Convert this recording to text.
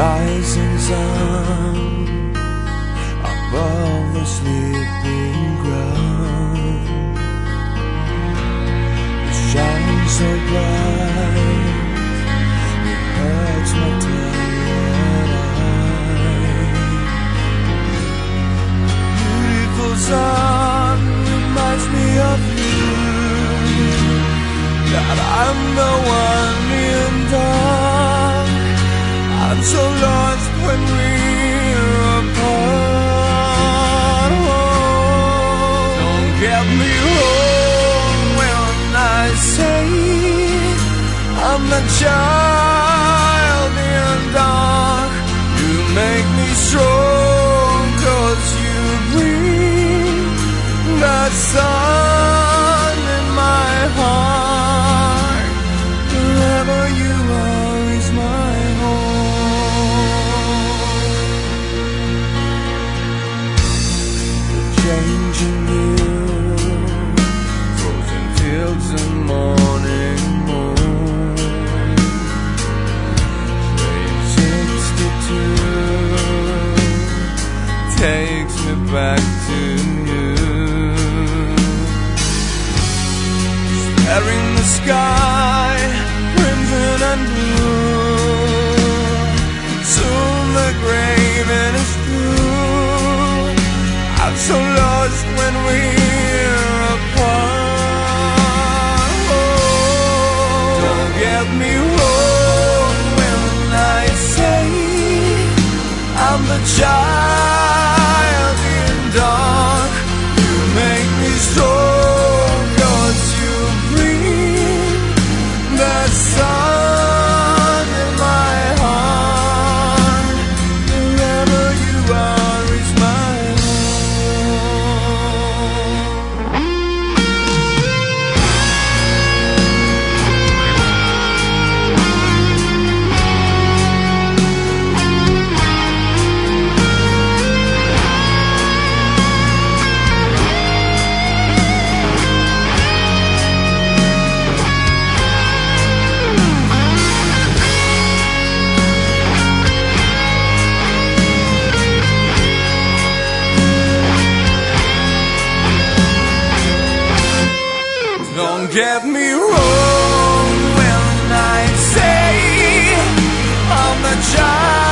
rising sun above the sleeping ground. It shines so bright, it hurts my tired eye. Beautiful sun reminds me of you, that I'm the one in dark. I'm so lost when we're apart. Oh, don't get me wrong when I say I'm the child in dark. You make me strong 'cause you bring that sun in my heart. Wherever you are is my changing you, frozen fields and morning moon. Train 62 takes me back to you. Staring the sky, crimson and blue. Soon the grave is through. I'm so lost when we're apart. Oh, don't get me wrong when I say I'm the child in dark. You make me strong 'cause you bring that sun in my heart. Wherever you are is my get me wrong when I say I'm the child.